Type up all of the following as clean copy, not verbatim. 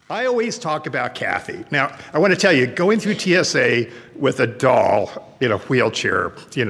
I always talk about Kathy. Now, I want to tell you, going through TSA with a doll in a wheelchair,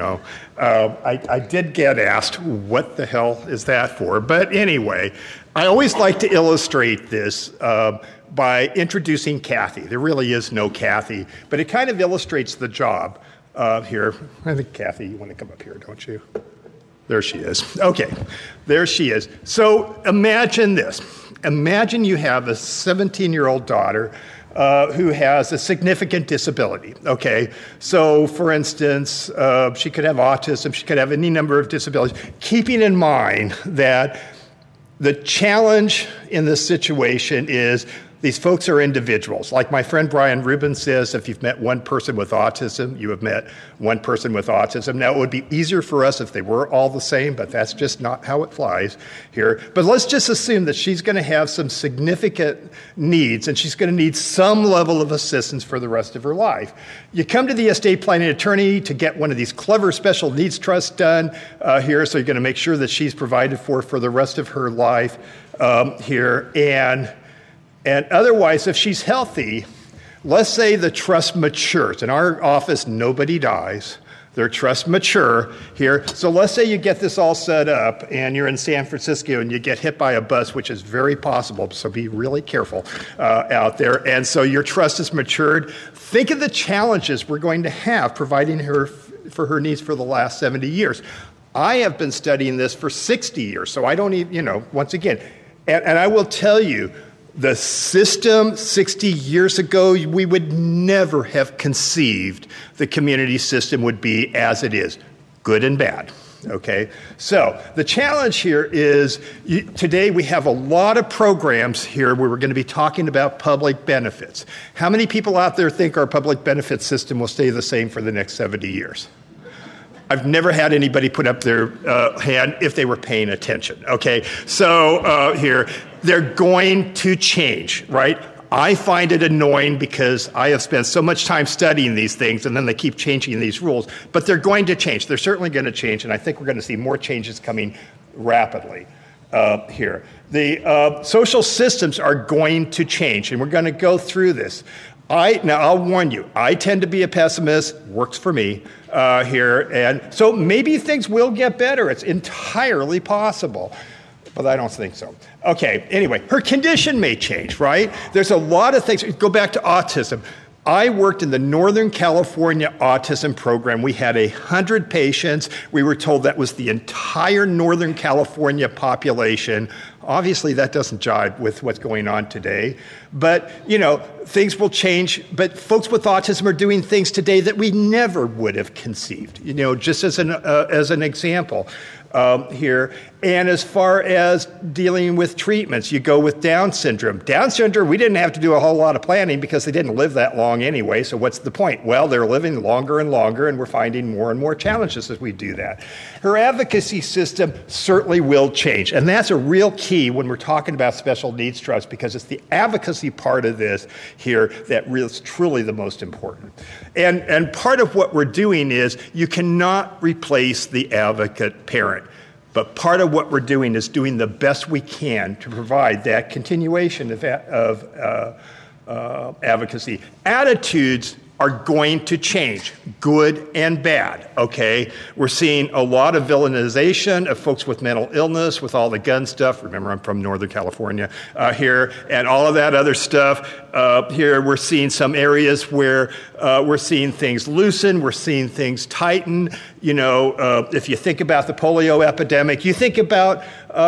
I did get asked, what the hell is that for? But anyway, I always like to illustrate this by introducing Kathy. There really is no Kathy, but it kind of illustrates the job here. I think, Kathy, you want to come up here, don't you? There she is. Okay, there she is. So imagine this. Imagine you have a 17-year-old daughter who has a significant disability, okay? So, for instance, she could have autism, she could have any number of disabilities, keeping in mind that the challenge in this situation is these folks are individuals. Like my friend Brian Rubin says, if you've met one person with autism, you have met one person with autism. Now, it would be easier for us if they were all the same, but that's just not how it flies here. But let's just assume that she's going to have some significant needs, and she's going to need some level of assistance for the rest of her life. You come to the estate planning attorney to get one of these clever special needs trusts done here, so you're going to make sure that she's provided for the rest of her life here. And otherwise, if she's healthy, let's say the trust matures. In our office, nobody dies. Their trusts mature here. So let's say you get this all set up and you're in San Francisco and you get hit by a bus, which is very possible, so be really careful out there. And so your trust has matured. Think of the challenges we're going to have providing her for her needs for the last 70 years. I have been studying this for 60 years, so I don't even, once again, and I will tell you, the system 60 years ago, we would never have conceived the community system would be as it is, good and bad, okay? So the challenge here is today we have a lot of programs here where we're going to be talking about public benefits. How many people out there think our public benefit system will stay the same for the next 70 years? I've never had anybody put up their hand if they were paying attention, okay? So here, they're going to change, right? I find it annoying because I have spent so much time studying these things and then they keep changing these rules, but they're going to change. They're certainly going to change, and I think we're going to see more changes coming rapidly here. The social systems are going to change, and we're going to go through this. Now, I'll warn you, I tend to be a pessimist, works for me here, and so maybe things will get better. It's entirely possible, but I don't think so. Okay, anyway, her condition may change, right? There's a lot of things. Go back to autism. I worked in the Northern California autism program. We had 100 patients. We were told that was the entire Northern California population. Obviously, that doesn't jive with what's going on today. But, things will change. But folks with autism are doing things today that we never would have conceived, just as an example here. And as far as dealing with treatments, you go with Down syndrome. Down syndrome, we didn't have to do a whole lot of planning because they didn't live that long anyway. So what's the point? Well, they're living longer and longer, and we're finding more and more challenges as we do that. Her advocacy system certainly will change. And that's a real key when we're talking about special needs trusts, because it's the advocacy part of this here that is truly the most important. And part of what we're doing is you cannot replace the advocate parent. But part of what we're doing is doing the best we can to provide that continuation of advocacy. Attitudes are going to change, good and bad, okay? We're seeing a lot of villainization of folks with mental illness, with all the gun stuff. Remember, I'm from Northern California here, and all of that other stuff. Here, we're seeing some areas where we're seeing things loosen, we're seeing things tighten. If you think about the polio epidemic, you think about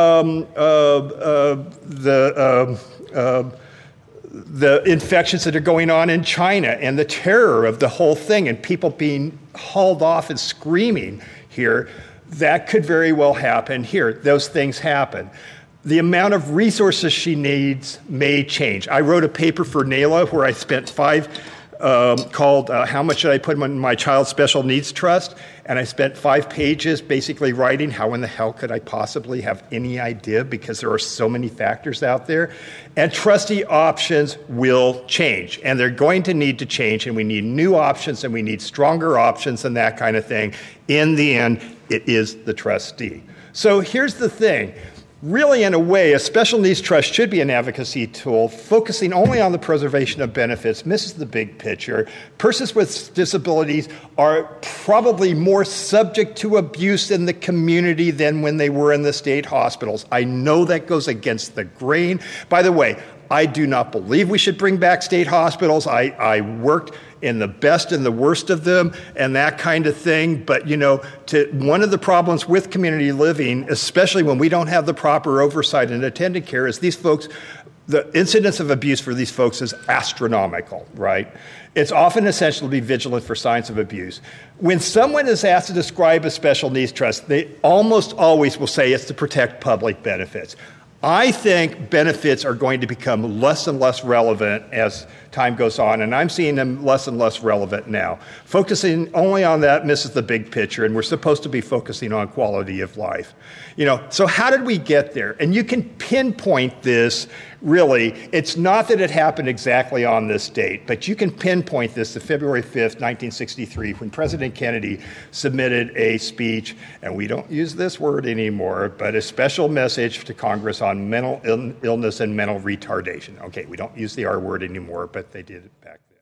the infections that are going on in China and the terror of the whole thing and people being hauled off and screaming here, that could very well happen here. Those things happen. The amount of resources she needs may change. I wrote a paper for NAILA where I spent called How Much Should I Put in My Child's Special Needs Trust? And I spent 5 pages basically writing how in the hell could I possibly have any idea, because there are so many factors out there. And trustee options will change, and they're going to need to change, and we need new options, and we need stronger options and that kind of thing. In the end, it is the trustee. So here's the thing. Really, in a way, a special needs trust should be an advocacy tool focusing only on the preservation of benefits, misses the big picture. Persons with disabilities are probably more subject to abuse in the community than when they were in the state hospitals. I know that goes against the grain. By the way, I do not believe we should bring back state hospitals. I worked in the best and the worst of them and that kind of thing. But, one of the problems with community living, especially when we don't have the proper oversight and attendant care, is these folks, the incidence of abuse for these folks is astronomical, right? It's often essential to be vigilant for signs of abuse. When someone is asked to describe a special needs trust, they almost always will say it's to protect public benefits. I think benefits are going to become less and less relevant as time goes on, and I'm seeing them less and less relevant now. Focusing only on that misses the big picture, and we're supposed to be focusing on quality of life. So how did we get there? And you can pinpoint this, really. It's not that it happened exactly on this date, but you can pinpoint this to February 5th, 1963, when President Kennedy submitted a speech, and we don't use this word anymore, but a special message to Congress on mental illness and mental retardation. Okay, we don't use the R word anymore, but they did it back then.